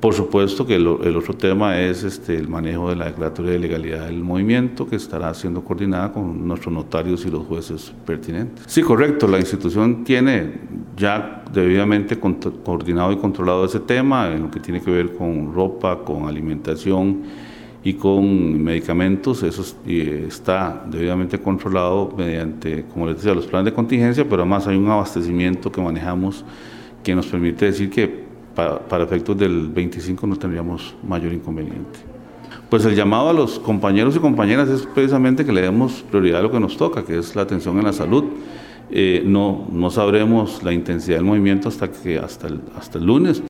Por supuesto que el otro tema es el manejo de la declaratoria de legalidad del movimiento, que estará siendo coordinada con nuestros notarios y los jueces pertinentes. Sí, correcto, la institución tiene ya debidamente coordinado y controlado ese tema en lo que tiene que ver con ropa, con alimentación y con medicamentos. Eso está debidamente controlado mediante, como les decía, los planes de contingencia, pero además hay un abastecimiento que manejamos que nos permite decir que para efectos del 25 no tendríamos mayor inconveniente. Pues el llamado a los compañeros y compañeras es precisamente que le demos prioridad a lo que nos toca, que es la atención en la salud. No sabremos la intensidad del movimiento hasta el lunes.